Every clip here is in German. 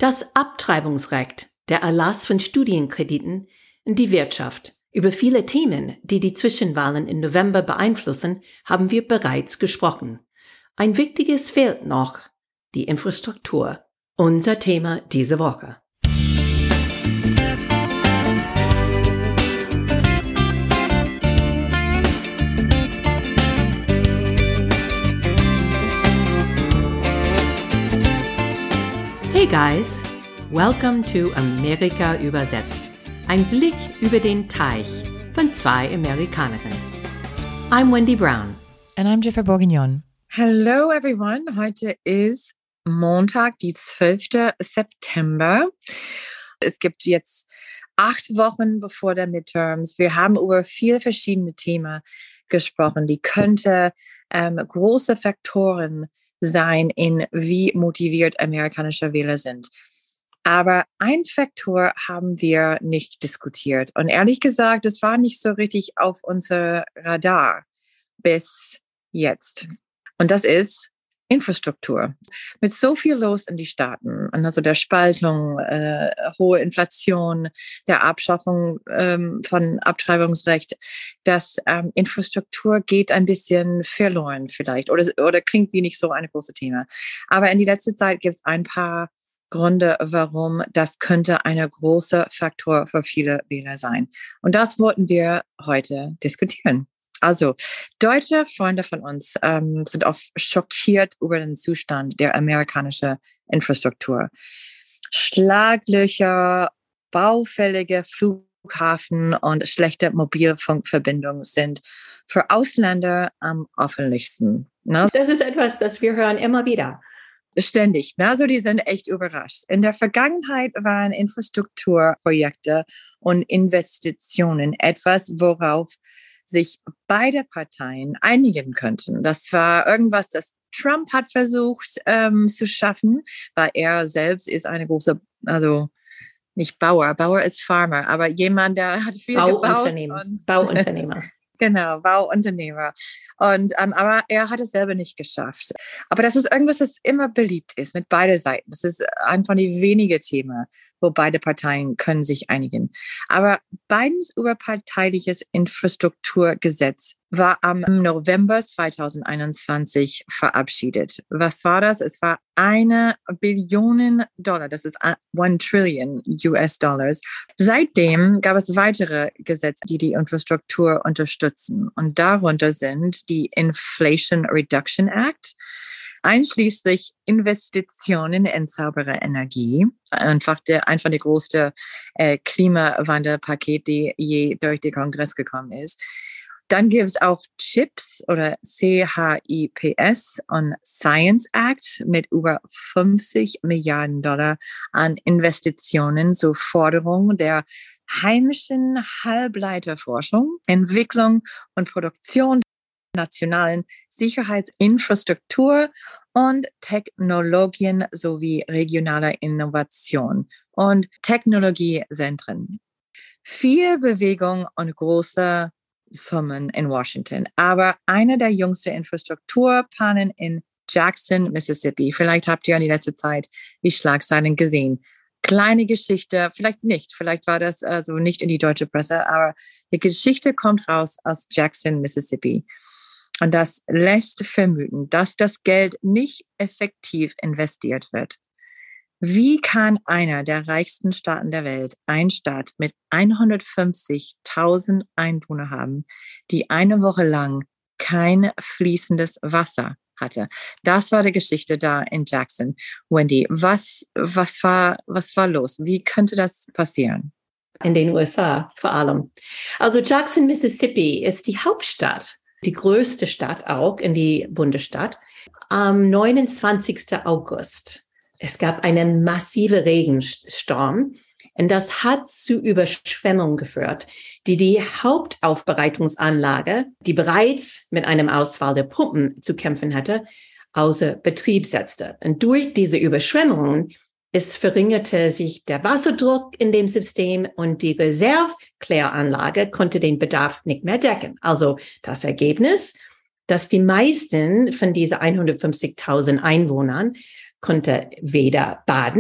Das Abtreibungsrecht, der Erlass von Studienkrediten, die Wirtschaft. Über viele Themen, die die Zwischenwahlen im November beeinflussen, haben wir bereits gesprochen. Ein wichtiges fehlt noch, die Infrastruktur. Unser Thema diese Woche. Hey guys, welcome to Amerika übersetzt. Ein Blick über den Teich von zwei Amerikanerinnen. I'm Wendy Brown. And I'm Jennifer Bourguignon. Hello everyone. Heute ist Montag, die 12. September. Es gibt jetzt 8 Wochen bevor der Midterms. Wir haben über viele verschiedene Themen gesprochen, die könnte große Faktoren sein, in wie motiviert amerikanische Wähler sind. Aber ein Faktor haben wir nicht diskutiert. Und ehrlich gesagt, das war nicht so richtig auf unser Radar bis jetzt. Und das ist Infrastruktur. Mit so viel los in die Staaten, also der Spaltung, hohe Inflation, der Abschaffung von Abtreibungsrecht, dass Infrastruktur geht ein bisschen verloren vielleicht oder klingt wie nicht so ein großes Thema. Aber in die letzte Zeit gibt es ein paar Gründe, warum das könnte ein großer Faktor für viele Wähler sein. Und das wollten wir heute diskutieren. Also, deutsche Freunde von uns sind oft schockiert über den Zustand der amerikanischen Infrastruktur. Schlaglöcher, baufällige Flughafen und schlechte Mobilfunkverbindungen sind für Ausländer am offenlichsten. Ne? Das ist etwas, das wir hören immer wieder. Ständig. Ne? Also die sind echt überrascht. In der Vergangenheit waren Infrastrukturprojekte und Investitionen etwas, worauf sich beide Parteien einigen könnten. Das war irgendwas, das Trump hat versucht zu schaffen, weil er selbst ist eine große, also nicht Bauer ist Farmer, aber jemand, der hat viel Bauunternehmer. Genau, Bauunternehmer. Und, aber er hat es selber nicht geschafft. Aber das ist irgendwas, das immer beliebt ist mit beiden Seiten. Das ist einfach die wenige Themen, wo beide Parteien können sich einigen. Aber Bidens überparteiliches Infrastrukturgesetz war am November 2021 verabschiedet. Was war das? Es war $1 Billion. Das ist 1 Trillion US-Dollars. Seitdem gab es weitere Gesetze, die die Infrastruktur unterstützen. Und darunter sind die Inflation Reduction Act, einschließlich Investitionen in saubere Energie, einfach der größte Klimawandelpaket, die je durch den Kongress gekommen ist. Dann gibt es auch CHIPS oder CHIPS und Science Act mit über $50 Milliarden an Investitionen zur Forderung der heimischen Halbleiterforschung, Entwicklung und Produktion nationalen Sicherheitsinfrastruktur und Technologien sowie regionaler Innovation und Technologiezentren. Viel Bewegung und große Summen in Washington, aber eine der jüngsten Infrastrukturplanen in Jackson, Mississippi. Vielleicht habt ihr in der letzten Zeit die Schlagzeilen gesehen. Kleine Geschichte, vielleicht nicht, vielleicht war das also nicht in die deutsche Presse, aber die Geschichte kommt raus aus Jackson, Mississippi. Und das lässt vermuten, dass das Geld nicht effektiv investiert wird. Wie kann einer der reichsten Staaten der Welt, ein Staat mit 150.000 Einwohnern haben, die eine Woche lang kein fließendes Wasser hatte? Das war die Geschichte da in Jackson. Wendy, was war los? Wie könnte das passieren? In den USA vor allem. Also Jackson, Mississippi ist die Hauptstadt, die größte Stadt auch in die Bundesstaat. Am 29. August. Es gab einen massiven Regensturm und das hat zu Überschwemmungen geführt, die Hauptaufbereitungsanlage, die bereits mit einem Ausfall der Pumpen zu kämpfen hatte, außer Betrieb setzte. Und durch diese Überschwemmungen verringerte sich der Wasserdruck in dem System und die Reservekläranlage konnte den Bedarf nicht mehr decken. Also das Ergebnis, dass die meisten von diesen 150.000 Einwohnern konnte weder baden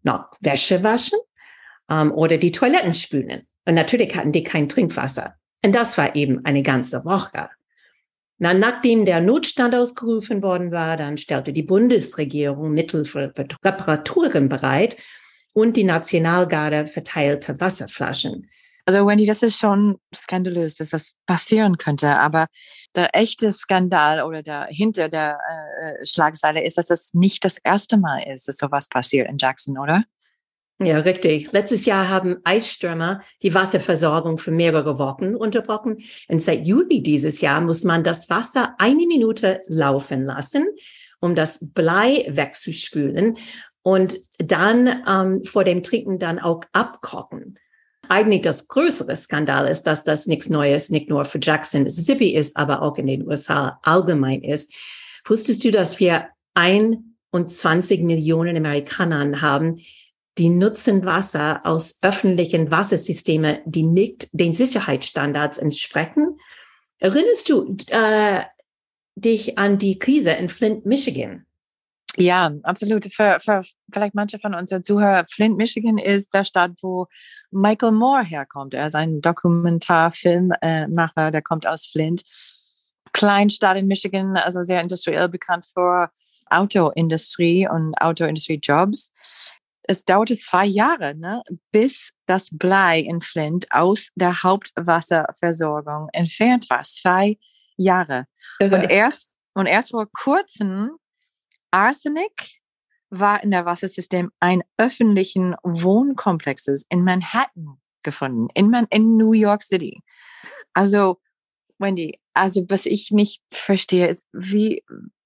noch Wäsche waschen oder die Toiletten spülen. Und natürlich hatten die kein Trinkwasser. Und das war eben eine ganze Woche. Nachdem der Notstand ausgerufen worden war, dann stellte die Bundesregierung Mittel für Reparaturen bereit und die Nationalgarde verteilte Wasserflaschen. Also Wendy, das ist schon skandalös, dass das passieren könnte. Aber der echte Skandal oder der hinter der Schlagzeile ist, dass das nicht das erste Mal ist, dass sowas passiert in Jackson, oder? Ja, richtig. Letztes Jahr haben Eisstürme die Wasserversorgung für mehrere Wochen unterbrochen. Und seit Juli dieses Jahr muss man das Wasser 1 Minute laufen lassen, um das Blei wegzuspülen und dann vor dem Trinken dann auch abkochen. Eigentlich das größere Skandal ist, dass das nichts Neues, nicht nur für Jackson, Mississippi ist, aber auch in den USA allgemein ist. Wusstest du, dass wir 21 Millionen Amerikaner haben, die nutzen Wasser aus öffentlichen Wassersystemen, die nicht den Sicherheitsstandards entsprechen? Erinnerst du dich an die Krise in Flint, Michigan? Ja, absolut. Für vielleicht manche von unseren Zuhörern, Flint, Michigan ist der Stadt, wo Michael Moore herkommt. Er ist ein Dokumentarfilmmacher, der kommt aus Flint. Kleinstadt in Michigan, also sehr industriell bekannt für Autoindustrie und Autoindustrie-Jobs. Es dauerte 2 Jahre, bis das Blei in Flint aus der Hauptwasserversorgung entfernt war. 2 Jahre. Und erst vor kurzem Arsenik war in der Wassersystem ein öffentlichen Wohnkomplexes in Manhattan gefunden, in New York City. Also, Wendy, was ich nicht verstehe, ist, wie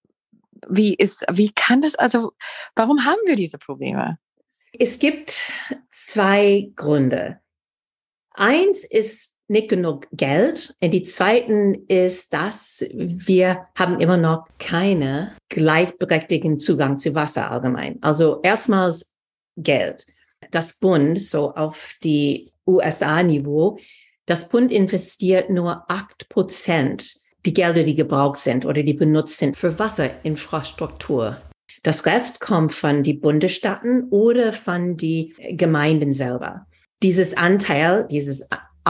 kann das, warum haben wir diese Probleme? Es gibt 2 Gründe. Eins ist nicht genug Geld. Und die zweite ist, dass wir haben immer noch keine gleichberechtigten Zugang zu Wasser allgemein. Also erstmals Geld. Das Bund, so auf die USA-Niveau, das Bund investiert nur 8% die Gelder, die gebraucht sind oder die benutzt sind für Wasserinfrastruktur. Das Rest kommt von den Bundesstaaten oder von den Gemeinden selber. Dieses Anteil, dieses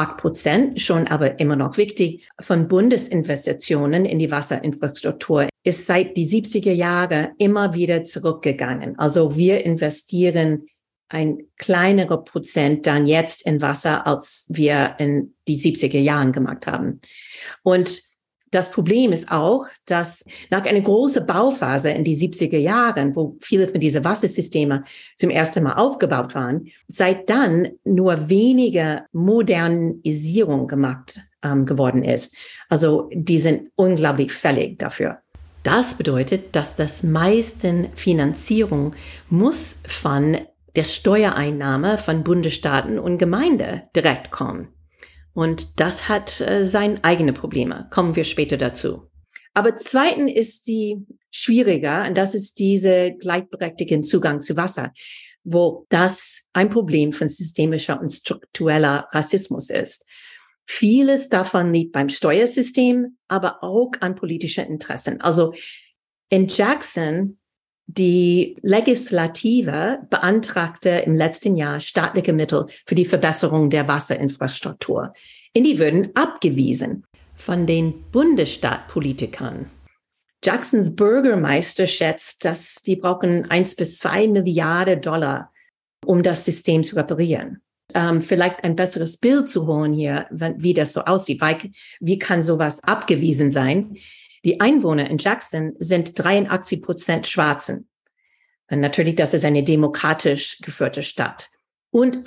8%, schon aber immer noch wichtig, von Bundesinvestitionen in die Wasserinfrastruktur ist seit die 70er Jahre immer wieder zurückgegangen. Also wir investieren ein kleinerer Prozent dann jetzt in Wasser, als wir in die 70er Jahren gemacht haben. Und das Problem ist auch, dass nach einer großen Bauphase in die 70er Jahren, wo viele von diesen Wassersysteme zum ersten Mal aufgebaut waren, seit dann nur weniger Modernisierung gemacht geworden ist. Also die sind unglaublich fällig dafür. Das bedeutet, dass das meiste Finanzierung muss von der Steuereinnahme von Bundesstaaten und Gemeinden direkt kommen. Und das hat seine eigenen Probleme. Kommen wir später dazu. Aber zweitens ist die schwieriger, und das ist diese gleichberechtigten Zugang zu Wasser, wo das ein Problem von systemischer und struktureller Rassismus ist. Vieles davon liegt beim Steuersystem, aber auch an politischen Interessen. Also in Jackson, die Legislative beantragte im letzten Jahr staatliche Mittel für die Verbesserung der Wasserinfrastruktur. Und die würden abgewiesen von den Bundesstaatpolitikern. Jacksons Bürgermeister schätzt, dass die brauchen 1 bis 2 Milliarden Dollar, um das System zu reparieren. Vielleicht ein besseres Bild zu holen hier, wie das so aussieht. Wie kann sowas abgewiesen sein? Die Einwohner in Jackson sind 83% Schwarzen. Und natürlich, das ist eine demokratisch geführte Stadt. Und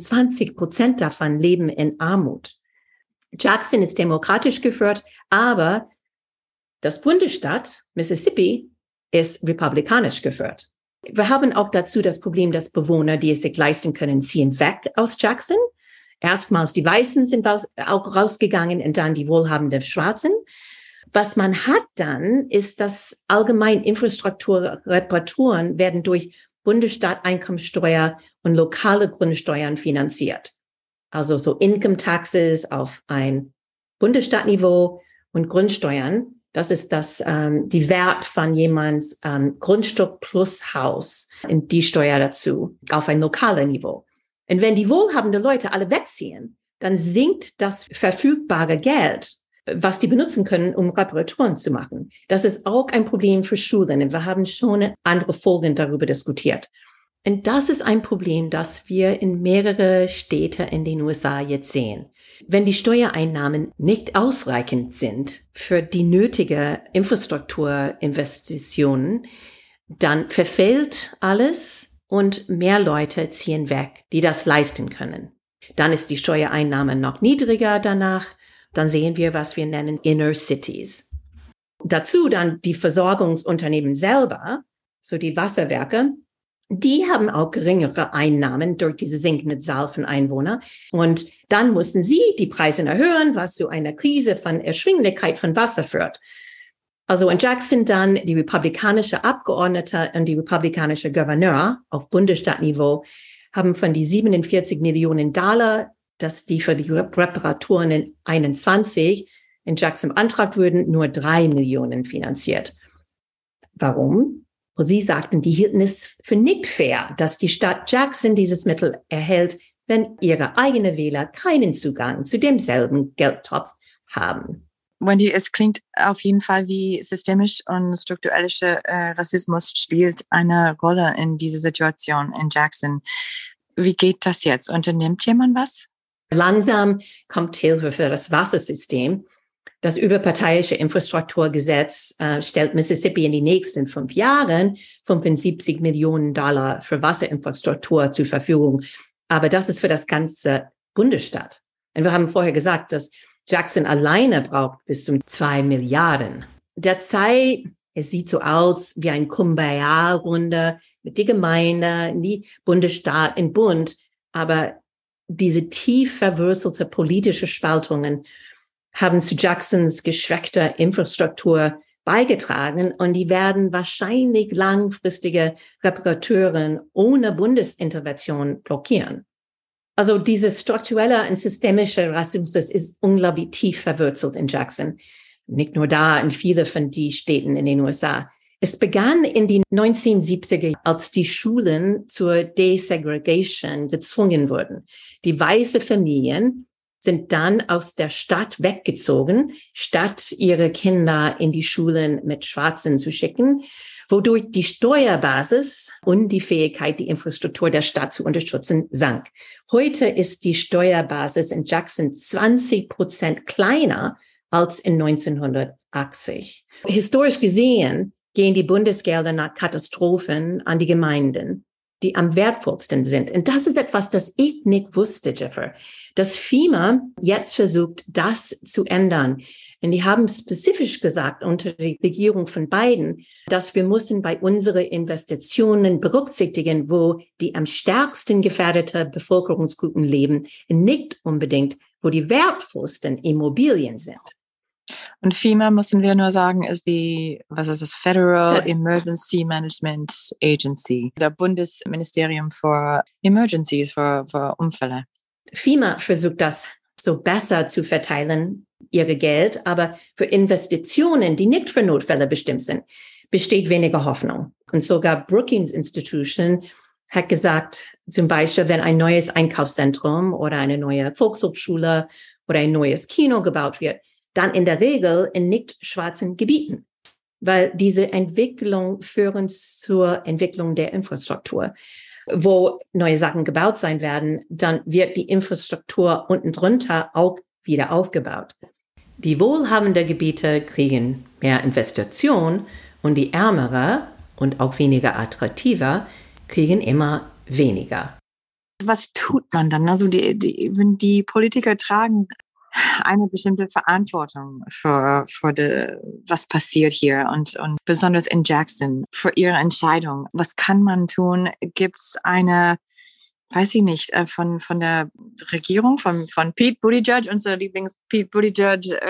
25% davon leben in Armut. Jackson ist demokratisch geführt, aber das Bundesstaat Mississippi ist republikanisch geführt. Wir haben auch dazu das Problem, dass Bewohner, die es sich leisten können, ziehen weg aus Jackson. Erstmals die Weißen sind auch rausgegangen und dann die wohlhabenden Schwarzen. Was man hat dann, ist, dass allgemein Infrastrukturreparaturen werden durch Bundesstaat-Einkommensteuer und lokale Grundsteuern finanziert. Also so Income Taxes auf ein Bundesstaatniveau und Grundsteuern. Das ist die Wert von jemands Grundstück plus Haus und die Steuer dazu auf ein lokales Niveau. Und wenn die wohlhabenden Leute alle wegziehen, dann sinkt das verfügbare Geld, was die benutzen können, um Reparaturen zu machen. Das ist auch ein Problem für Schulen. Und wir haben schon andere Folgen darüber diskutiert. Und das ist ein Problem, das wir in mehrere Städte in den USA jetzt sehen. Wenn die Steuereinnahmen nicht ausreichend sind für die nötige Infrastrukturinvestitionen, dann verfällt alles und mehr Leute ziehen weg, die das leisten können. Dann ist die Steuereinnahme noch niedriger danach. Dann sehen wir, was wir nennen Inner Cities. Dazu dann die Versorgungsunternehmen selber, so die Wasserwerke, die haben auch geringere Einnahmen durch diese sinkende Zahl von Einwohnern. Und dann mussten sie die Preise erhöhen, was zu einer Krise von Erschwinglichkeit von Wasser führt. Also in Jackson dann die republikanische Abgeordnete und die republikanische Gouverneur auf Bundesstaatniveau haben von die $47 Millionen, dass die für die Reparaturen in 21 in Jackson beantragt würden, nur 3 Millionen finanziert. Warum? Und sie sagten, die hielten es für nicht fair, dass die Stadt Jackson dieses Mittel erhält, wenn ihre eigenen Wähler keinen Zugang zu demselben Geldtopf haben. Wendy, es klingt auf jeden Fall wie systemisch und struktureller Rassismus spielt eine Rolle in dieser Situation in Jackson. Wie geht das jetzt? Unternimmt jemand was? Langsam kommt Hilfe für das Wassersystem. Das überparteiische Infrastrukturgesetz stellt Mississippi in den nächsten 5 Jahren $75 Millionen für Wasserinfrastruktur zur Verfügung. Aber das ist für das ganze Bundesstaat. Und wir haben vorher gesagt, dass Jackson alleine braucht bis zu 2 Milliarden. Derzeit, es sieht so aus wie ein Kumbaya-Runde mit der Gemeinde, die Bundesstaat, im Bund. Aber diese tief verwurzelte politische Spaltungen haben zu Jacksons geschwächter Infrastruktur beigetragen und die werden wahrscheinlich langfristige Reparaturen ohne Bundesintervention blockieren. Also dieses strukturelle und systemische Rassismus ist unglaublich tief verwurzelt in Jackson. Nicht nur da, in vielen von den Städten in den USA. Es begann in den 1970er, als die Schulen zur Desegregation gezwungen wurden. Die weißen Familien sind dann aus der Stadt weggezogen, statt ihre Kinder in die Schulen mit Schwarzen zu schicken, wodurch die Steuerbasis und die Fähigkeit, die Infrastruktur der Stadt zu unterstützen, sank. Heute ist die Steuerbasis in Jackson 20% kleiner als in 1980. Historisch gesehen gehen die Bundesgelder nach Katastrophen an die Gemeinden, die am wertvollsten sind. Und das ist etwas, das ich nicht wusste, Jennifer, dass FEMA jetzt versucht, das zu ändern. Und die haben spezifisch gesagt unter der Regierung von Biden, dass wir müssen bei unseren Investitionen berücksichtigen, wo die am stärksten gefährdete Bevölkerungsgruppen leben, und nicht unbedingt, wo die wertvollsten Immobilien sind. Und FEMA, müssen wir nur sagen, ist das Federal Emergency Management Agency, der Bundesministerium für Emergencies, für Unfälle. FEMA versucht das so besser zu verteilen, ihre Geld, aber für Investitionen, die nicht für Notfälle bestimmt sind, besteht weniger Hoffnung. Und sogar Brookings Institution hat gesagt, zum Beispiel, wenn ein neues Einkaufszentrum oder eine neue Volkshochschule oder ein neues Kino gebaut wird, dann in der Regel in nicht schwarzen Gebieten, weil diese Entwicklung führen zur Entwicklung der Infrastruktur. Wo neue Sachen gebaut sein werden, dann wird die Infrastruktur unten drunter auch wieder aufgebaut. Die wohlhabenden Gebiete kriegen mehr Investition und die ärmere und auch weniger attraktiver kriegen immer weniger. Was tut man dann? Also wenn die Politiker tragen eine bestimmte Verantwortung für was passiert hier und besonders in Jackson für ihre Entscheidung. Was kann man tun? Gibt es eine, weiß ich nicht, von der Regierung, von Pete Buttigieg, unser Lieblings-Pete Buttigieg,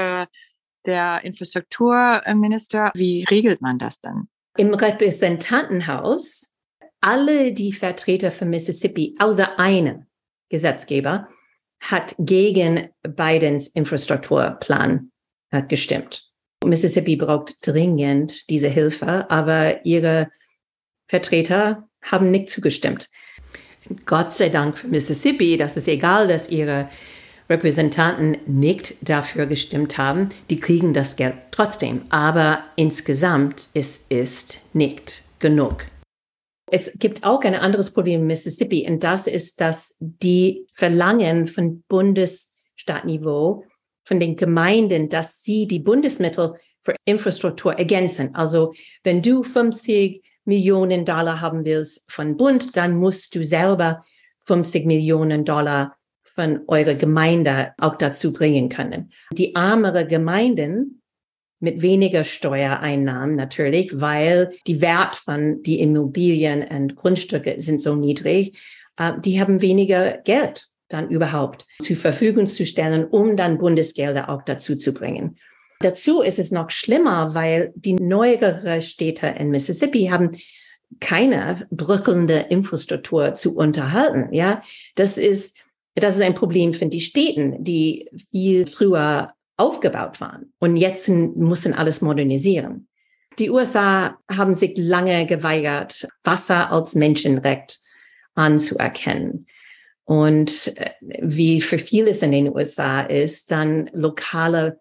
der Infrastrukturminister? Wie regelt man das denn? Im Repräsentantenhaus, alle die Vertreter von Mississippi, außer einem Gesetzgeber, hat gegen Bidens Infrastrukturplan gestimmt. Mississippi braucht dringend diese Hilfe, aber ihre Vertreter haben nicht zugestimmt. Gott sei Dank für Mississippi, das ist egal, dass ihre Repräsentanten nicht dafür gestimmt haben, die kriegen das Geld trotzdem. Aber insgesamt es ist nicht genug. Es gibt auch ein anderes Problem in Mississippi und das ist, dass die verlangen von Bundesstaatniveau, von den Gemeinden, dass sie die Bundesmittel für Infrastruktur ergänzen. Also wenn du 50 Millionen Dollar haben willst von Bund, dann musst du selber 50 Millionen Dollar von eurer Gemeinde auch dazu bringen können. Die ärmeren Gemeinden mit weniger Steuereinnahmen natürlich, weil die Wert von die Immobilien und Grundstücke sind so niedrig, die haben weniger Geld dann überhaupt zur Verfügung zu stellen, um dann Bundesgelder auch dazu zu bringen. Dazu ist es noch schlimmer, weil die neueren Städte in Mississippi haben keine bröckelnde Infrastruktur zu unterhalten. Ja, das ist ein Problem für die Städte, die viel früher aufgebaut waren und jetzt müssen alles modernisieren. Die USA haben sich lange geweigert, Wasser als Menschenrecht anzuerkennen. Und wie für vieles in den USA ist, dann lokale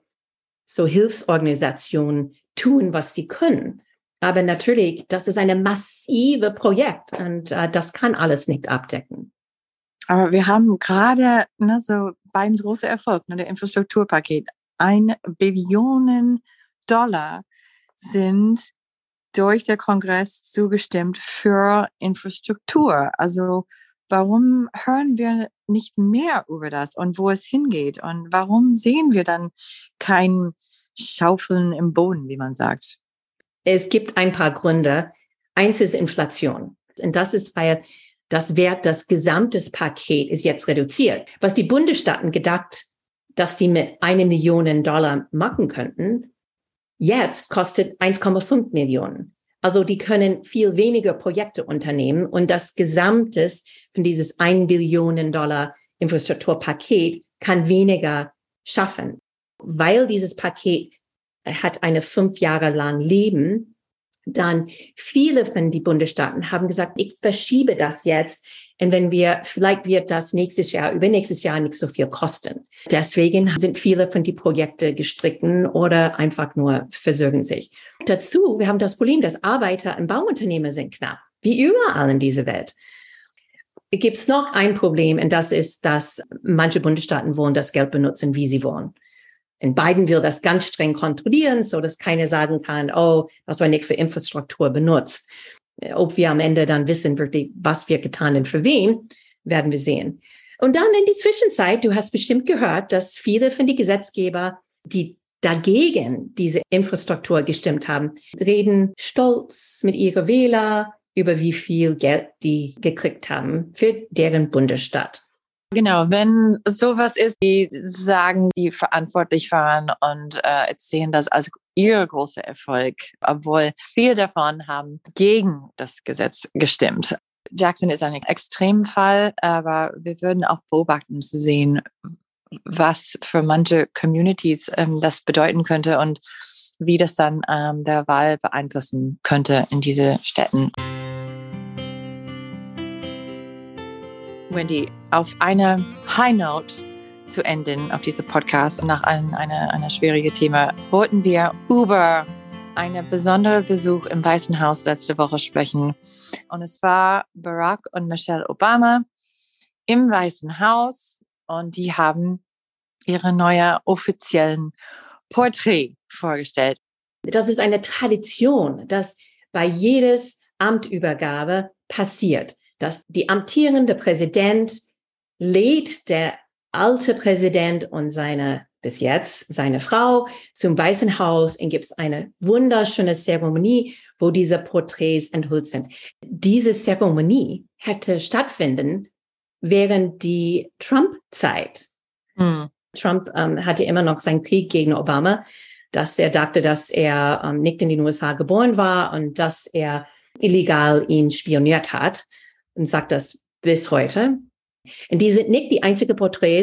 Hilfsorganisationen tun, was sie können. Aber natürlich, das ist ein massives Projekt und das kann alles nicht abdecken. Aber wir haben gerade so beim großen Erfolg, der Infrastrukturpaket, 1 Billion Dollar sind durch den Kongress zugestimmt für Infrastruktur. Also warum hören wir nicht mehr über das und wo es hingeht? Und warum sehen wir dann kein Schaufeln im Boden, wie man sagt? Es gibt ein paar Gründe. Eins ist Inflation. Und das ist, weil das Wert des gesamten Pakets ist jetzt reduziert. Was die Bundesstaaten gedacht, dass die mit 1 Million Dollar machen könnten, jetzt kostet 1,5 Millionen. Also die können viel weniger Projekte unternehmen und das Gesamte von dieses 1 Billion Dollar Infrastrukturpaket kann weniger schaffen. Weil dieses Paket hat eine 5 Jahre lang Leben, dann viele von den Bundesstaaten haben gesagt, ich verschiebe das jetzt. Und vielleicht wird das übernächstes Jahr nicht so viel kosten. Deswegen sind viele von den Projekten gestrichen oder einfach nur versögen sich. Dazu, wir haben das Problem, dass Arbeiter im Bauunternehmen sind knapp, wie überall in dieser Welt. Gibt es noch ein Problem, und das ist, dass manche Bundesstaaten wollen das Geld benutzen, wie sie wollen. Und Biden will das ganz streng kontrollieren, so dass keiner sagen kann, oh, das war nicht für Infrastruktur benutzt. Ob wir am Ende dann wissen, wirklich, was wir getan und für wen, werden wir sehen. Und dann in die Zwischenzeit, du hast bestimmt gehört, dass viele von den Gesetzgeber, die dagegen diese Infrastruktur gestimmt haben, reden stolz mit ihren Wählern über wie viel Geld die gekriegt haben für deren Bundesstaat. Genau, wenn sowas ist, die sagen, die verantwortlich waren und erzählen das als ihr großer Erfolg, obwohl viele davon haben gegen das Gesetz gestimmt. Jackson ist ein Extremfall, aber wir würden auch beobachten zu sehen, was für manche Communities das bedeuten könnte und wie das dann der Wahl beeinflussen könnte in diese Städten. Wendy, auf einer High Note zu enden auf diesem Podcast und nach einer schwierigen Thema wollten wir über einen besonderen Besuch im Weißen Haus letzte Woche sprechen. Und es war Barack und Michelle Obama im Weißen Haus und die haben ihre neue offiziellen Porträt vorgestellt. Das ist eine Tradition, dass bei jedes Amtübergabe passiert, dass die amtierende Präsident lädt der alte Präsident und bis jetzt seine Frau zum Weißen Haus und gibt es eine wunderschöne Zeremonie, wo diese Porträts enthüllt sind. Diese Zeremonie hätte stattfinden während die Trump-Zeit. Trump hatte immer noch seinen Krieg gegen Obama, dass er dachte, dass er nicht in den USA geboren war und dass er illegal ihn spioniert hat und sagt das bis heute. Und die sind nicht die einzigen Porträts.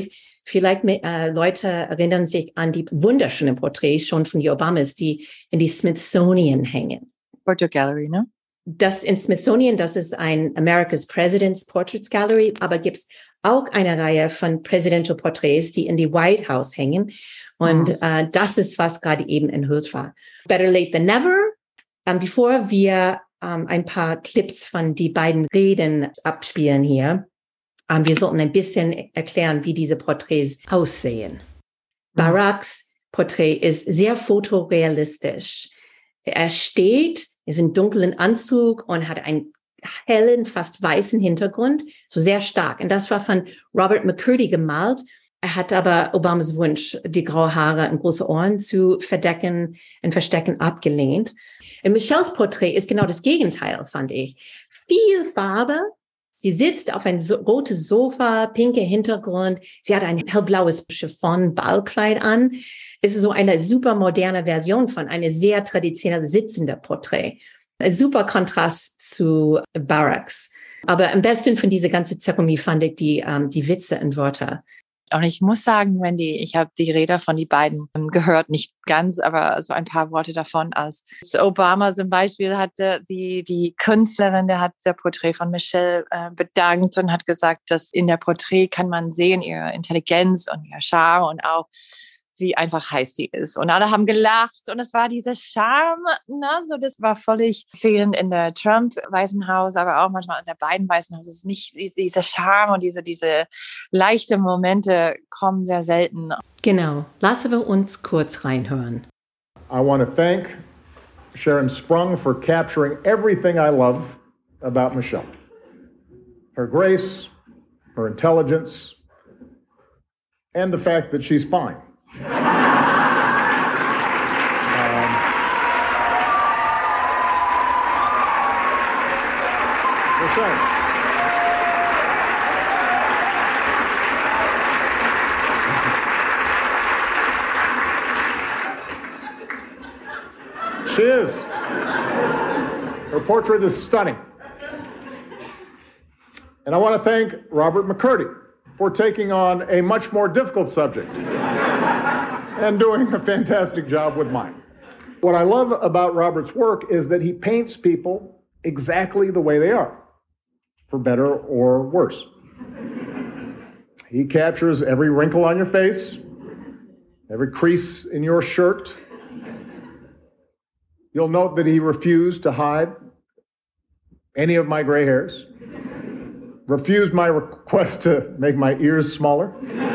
Vielleicht Leute erinnern sich an die wunderschönen Porträts schon von den Obamas, die in die Smithsonian hängen. Portrait Gallery, ne? Das in Smithsonian, das ist ein America's President's Portraits Gallery, aber gibt es auch eine Reihe von Presidential Porträts, die in die White House hängen. Und das ist, was gerade eben enthüllt war. Better late than never. Bevor wir ein paar Clips von die beiden Reden abspielen hier, wir sollten ein bisschen erklären, wie diese Porträts aussehen. Baracks Porträt ist sehr fotorealistisch. Er steht, ist im dunklen Anzug und hat einen hellen, fast weißen Hintergrund, so sehr stark. Und das war von Robert McCurdy gemalt. Er hat aber Obamas Wunsch, die graue Haare und große Ohren zu verdecken und verstecken, abgelehnt. Und Michelles Porträt ist genau das Gegenteil, fand ich. Viel Farbe. Sie sitzt auf ein rotes Sofa, pinker Hintergrund. Sie hat ein hellblaues Chiffon-Ballkleid an. Es ist so eine super moderne Version von einem sehr traditionell sitzenden Porträt. Ein super Kontrast zu Baracks. Aber am besten von dieser ganzen Zeremonie fand ich die Witze und Wörter. Und ich muss sagen, Wendy, ich habe die Rede von die beiden gehört, nicht ganz, aber so ein paar Worte davon. Als Obama zum Beispiel hatte die Künstlerin, der hat der Porträt von Michelle bedankt und hat gesagt, dass in der Porträt kann man sehen ihre Intelligenz und ihr Charme und auch wie einfach heiß sie ist. Und alle haben gelacht und es war dieser Charme, ne? So, das war völlig fehlend in der Trump-Weißen Haus, aber auch manchmal in der Biden-Weißen Haus. Das ist nicht dieser Charme und diese leichten Momente kommen sehr selten. Genau. Lassen wir uns kurz reinhören. I want to thank Sharon Sprung for capturing everything I love about Michelle. Her grace, her intelligence, and the fact that she's fine. She is. Her portrait is stunning. And I want to thank Robert McCurdy for taking on a much more difficult subject and doing a fantastic job with mine. What I love about Robert's work is that he paints people exactly the way they are, for better or worse. He captures every wrinkle on your face, every crease in your shirt. You'll note that he refused to hide any of my gray hairs, refused my request to make my ears smaller.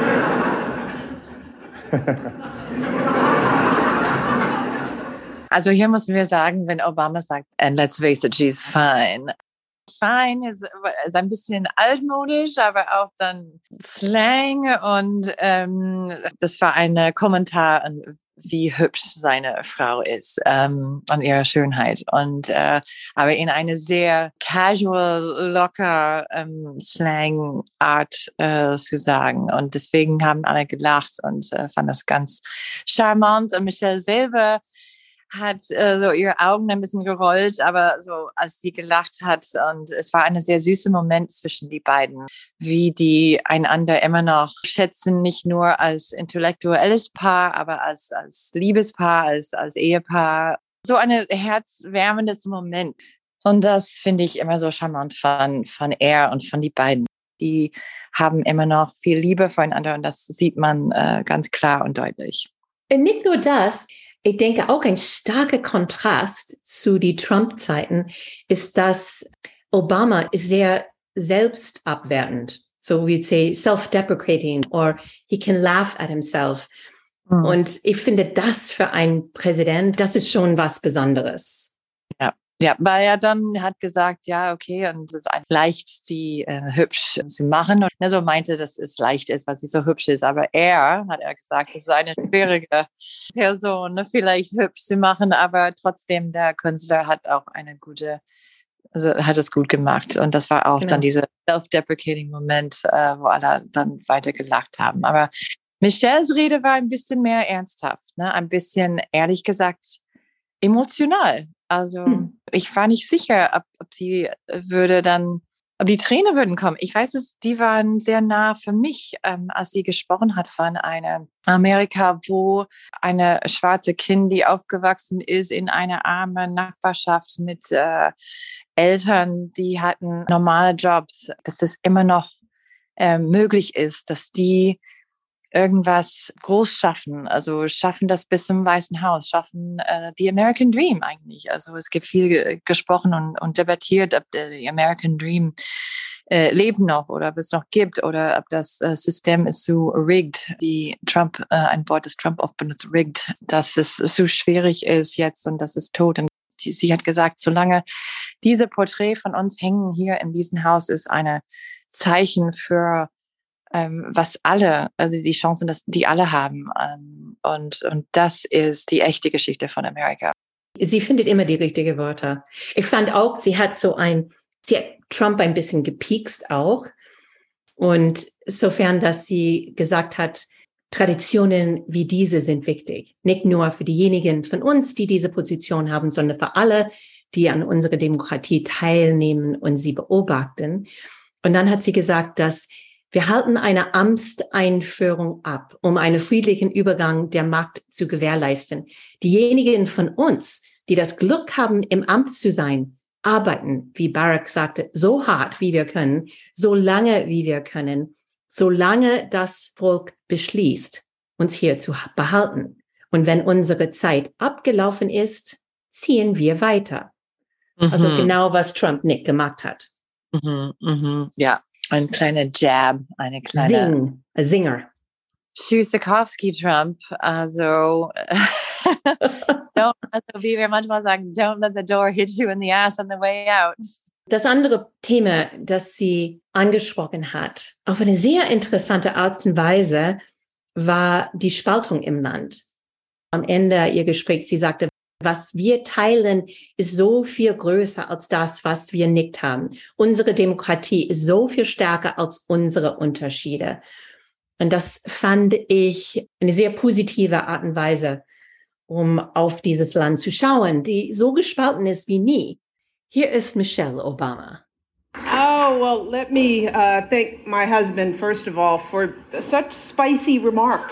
Also hier müssen wir sagen, wenn Obama sagt, and let's face it, she's fine. Fine ist ein bisschen altmodisch, aber auch dann Slang und das war ein Kommentar an wie hübsch seine Frau ist, an ihrer Schönheit. Und aber in eine sehr casual, locker Slang-Art zu sagen. Und deswegen haben alle gelacht und fanden das ganz charmant. Und Michelle selber hat so ihre Augen ein bisschen gerollt, aber so als sie gelacht hat und es war ein sehr süßer Moment zwischen die beiden, wie die einander immer noch schätzen, nicht nur als intellektuelles Paar, aber als Liebespaar, als Ehepaar. So ein herzwärmendes Moment. Und das finde ich immer so charmant von er und von die beiden. Die haben immer noch viel Liebe füreinander und das sieht man ganz klar und deutlich. Und nicht nur das, ich denke auch ein starker Kontrast zu die Trump-Zeiten ist, dass Obama ist sehr selbstabwertend. So we say self-deprecating or he can laugh at himself. Und ich finde das für einen Präsident, das ist schon was Besonderes. Ja, weil er dann hat gesagt, ja, okay, und es ist leicht, sie hübsch zu machen. Und er so meinte, dass es leicht ist, weil sie so hübsch ist. Aber hat er gesagt, es ist eine schwierige Person, vielleicht hübsch zu machen. Aber trotzdem, der Künstler hat auch hat es gut gemacht. Und das war auch dann dieser self-deprecating Moment, wo alle dann weiter gelacht haben. Aber Michelles Rede war ein bisschen mehr ernsthaft, ne? Ein bisschen, ehrlich gesagt, emotional. Also ich war nicht sicher, ob sie würde dann ob die Tränen würden kommen. Ich weiß es, die waren sehr nah für mich, als sie gesprochen hat von einem Amerika, wo eine schwarze Kind, die aufgewachsen ist in einer armen Nachbarschaft mit Eltern, die hatten normale Jobs, dass das immer noch möglich ist, dass die irgendwas groß schaffen, also schaffen das bis zum Weißen Haus, schaffen die American Dream eigentlich. Also es gibt viel gesprochen und debattiert, ob der American Dream lebt noch oder ob es noch gibt oder ob das System ist so rigged, wie Trump, ein Wort, das Trump oft benutzt, rigged, dass es so schwierig ist jetzt und das ist tot. Und sie hat gesagt, solange diese Porträt von uns hängen hier in diesem Haus, ist eine Zeichen für was alle, also die Chancen, dass die alle haben. Und das ist die echte Geschichte von Amerika. Sie findet immer die richtigen Wörter. Ich fand auch, sie hat Trump ein bisschen gepiekst auch. Und sofern, dass sie gesagt hat, Traditionen wie diese sind wichtig. Nicht nur für diejenigen von uns, die diese Position haben, sondern für alle, die an unserer Demokratie teilnehmen und sie beobachten. Und dann hat sie gesagt, dass wir halten eine Amtseinführung ab, um einen friedlichen Übergang der Macht zu gewährleisten. Diejenigen von uns, die das Glück haben, im Amt zu sein, arbeiten, wie Barack sagte, so hart, wie wir können, so lange, wie wir können, solange das Volk beschließt, uns hier zu behalten. Und wenn unsere Zeit abgelaufen ist, ziehen wir weiter. Also genau, was Trump nicht gemacht hat. Ja. Ein kleiner Jab, eine kleine Singer. Tschüssikowski-Trump. Also, wie wir manchmal sagen, don't let the door hit you in the ass on the way out. Das andere Thema, das sie angesprochen hat, auf eine sehr interessante Art und Weise, war die Spaltung im Land. Am Ende ihr Gespräch, sie sagte, was wir teilen, ist so viel größer als das, was wir nicht haben. Unsere Demokratie ist so viel stärker als unsere Unterschiede. Und das fand ich eine sehr positive Art und Weise, um auf dieses Land zu schauen, die so gespalten ist wie nie. Hier ist Michelle Obama. Oh, well, let me thank my husband, first of all, for such spicy remarks.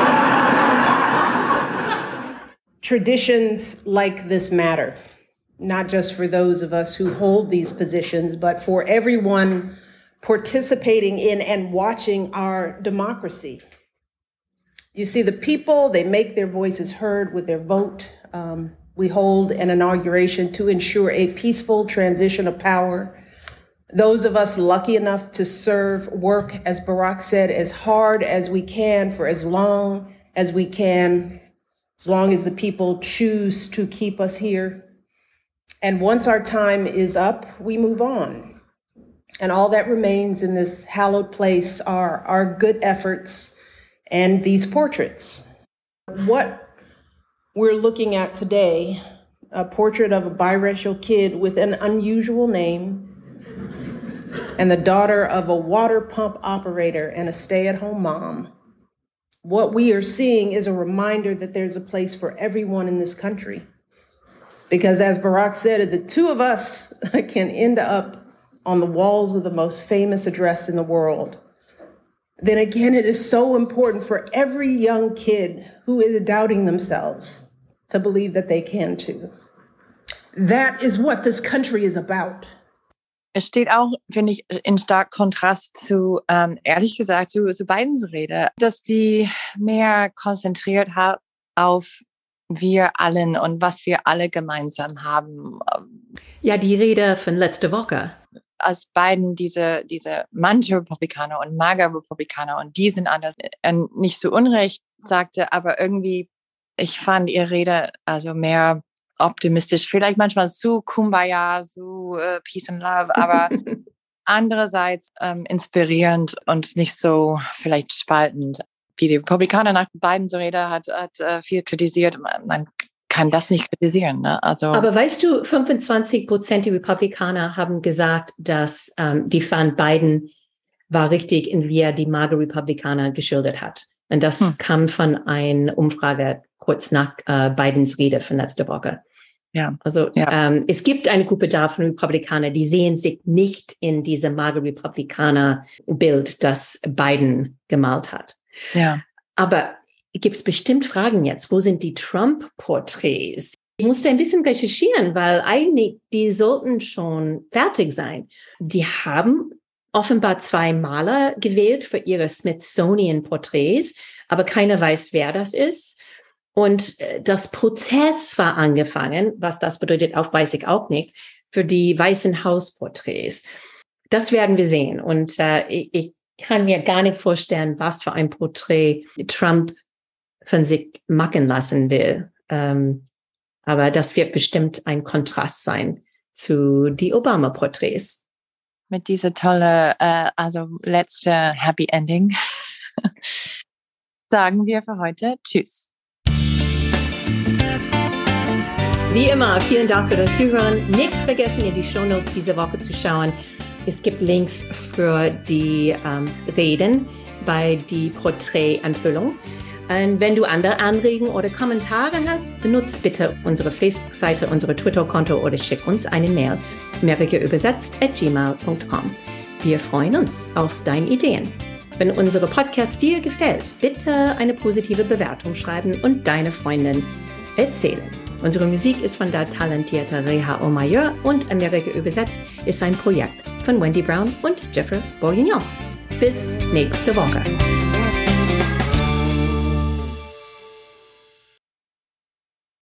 Traditions like this matter, not just for those of us who hold these positions, but for everyone participating in and watching our democracy. You see, the people, they make their voices heard with their vote. We hold an inauguration to ensure a peaceful transition of power. Those of us lucky enough to serve, work, as Barack said, as hard as we can for as long as we can, as long as the people choose to keep us here. And once our time is up, we move on. And all that remains in this hallowed place are our good efforts and these portraits. What we're looking at today, a portrait of a biracial kid with an unusual name and the daughter of a water pump operator and a stay-at-home mom. What we are seeing is a reminder that there's a place for everyone in this country. Because as Barack said, the two of us can end up on the walls of the most famous address in the world. Then again, it is so important for every young kid who is doubting themselves to believe that they can too. That is what this country is about. Es steht auch, finde ich, in stark Kontrast zu, ehrlich gesagt, zu Bidens Rede, dass die mehr konzentriert hat auf wir allen und was wir alle gemeinsam haben. Ja, die Rede von letzter Woche. Als Biden diese manche Republikaner und MAGA-Republikaner und die sind anders, nicht so unrecht sagte, aber irgendwie, ich fand ihre Rede also mehr optimistisch, vielleicht manchmal zu Kumbaya, zu Peace and Love, aber andererseits inspirierend und nicht so vielleicht spaltend. Die Republikaner nach Bidens Rede hat viel kritisiert. Man kann das nicht kritisieren. Ne? Also, aber weißt du, 25% der Republikaner haben gesagt, dass die fand Biden war richtig, in wie er die MAGA-Republikaner geschildert hat. Und das kam von einer Umfrage kurz nach Bidens Rede von letzter Woche. Ja. Also es gibt eine Gruppe da von Republikanern, die sehen sich nicht in diesem mager Republikaner-Bild, das Biden gemalt hat. Ja. Aber gibt es bestimmt Fragen jetzt? Wo sind die Trump-Porträts? Ich musste ein bisschen recherchieren, weil eigentlich die sollten schon fertig sein. Die haben offenbar 2 Maler gewählt für ihre Smithsonian-Porträts, aber keiner weiß, wer das ist. Und das Prozess war angefangen, was das bedeutet, weiß ich auch nicht, für die Weißen Haus-Porträts. Das werden wir sehen. Und ich kann mir gar nicht vorstellen, was für ein Porträt Trump von sich machen lassen will. Aber das wird bestimmt ein Kontrast sein zu die Obama-Porträts. Mit dieser tolle, letzte Happy Ending sagen wir für heute Tschüss. Wie immer, vielen Dank für das Zuhören. Nicht vergessen, in die Shownotes diese Woche zu schauen. Es gibt Links für die Reden bei die Porträtenthüllung. Und wenn du andere Anregungen oder Kommentare hast, benutzt bitte unsere Facebook-Seite, unsere Twitter-Konto oder schick uns eine Mail. amerikaübersetzt@gmail.com. Wir freuen uns auf deine Ideen. Wenn unsere Podcast dir gefällt, bitte eine positive Bewertung schreiben und deine Freundin erzählen. Unsere Musik ist von der talentierten Reha Omayor und Amerika übersetzt ist ein Projekt von Wendy Brown und Jeffrey Bourguignon. Bis nächste Woche.